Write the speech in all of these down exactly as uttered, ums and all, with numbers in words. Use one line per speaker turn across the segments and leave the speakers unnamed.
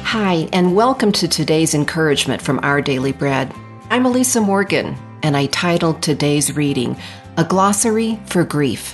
Hi, and welcome to today's encouragement from Our Daily Bread. I'm Elisa Morgan, and I titled today's reading, A Glossary for Grief.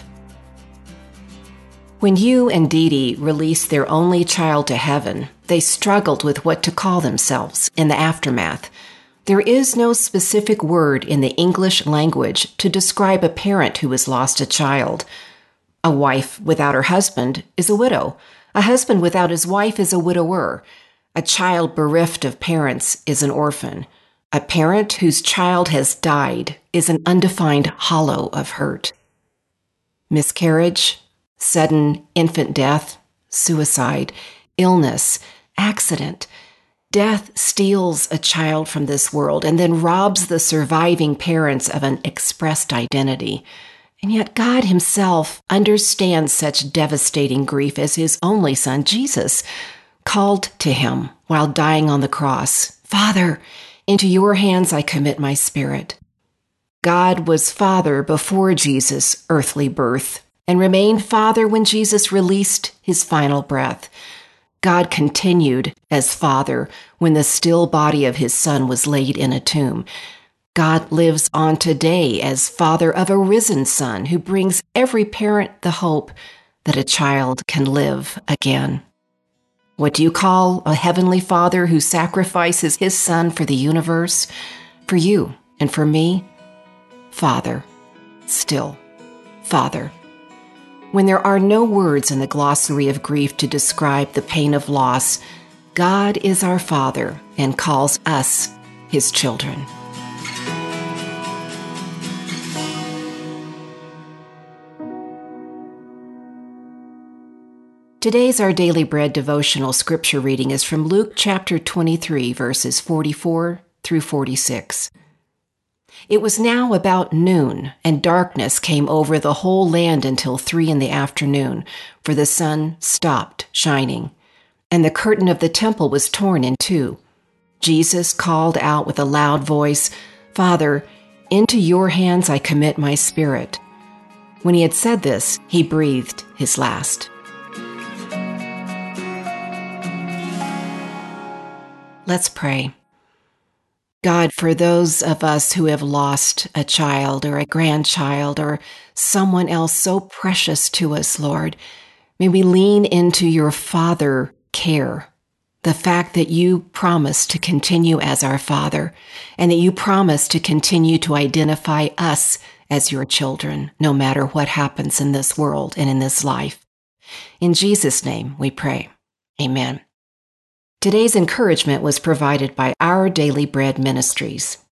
When Hugh and Dee Dee released their only child to heaven, they struggled with what to call themselves in the aftermath. There is no specific word in the English language to describe a parent who has lost a child. A wife without her husband is a widow. A husband without his wife is a widower. A child bereft of parents is an orphan. A parent whose child has died is an undefined hollow of hurt. Miscarriage, sudden infant death, suicide, illness, accident. Death steals a child from this world and then robs the surviving parents of an expressed identity. And yet God himself understands such devastating grief as his only son, Jesus, called to him while dying on the cross, "Father, into your hands I commit my spirit." God was Father before Jesus' earthly birth and remained Father when Jesus released his final breath. God continued as Father when the still body of his Son was laid in a tomb. God lives on today as Father of a risen Son who brings every parent the hope that a child can live again. What do you call a heavenly Father who sacrifices his Son for the universe? For you and for me? Father. Still, Father. When there are no words in the glossary of grief to describe the pain of loss, God is our Father and calls us his children. Today's Our Daily Bread devotional scripture reading is from Luke chapter twenty-three, verses forty-four through forty-six. It was now about noon, and darkness came over the whole land until three in the afternoon, for the sun stopped shining, and the curtain of the temple was torn in two. Jesus called out with a loud voice, "Father, into your hands I commit my spirit." When he had said this, he breathed his last. Let's pray. God, for those of us who have lost a child or a grandchild or someone else so precious to us, Lord, may we lean into your Father care, the fact that you promise to continue as our Father and that you promise to continue to identify us as your children, no matter what happens in this world and in this life. In Jesus' name we pray. Amen. Today's encouragement was provided by Our Daily Bread Ministries.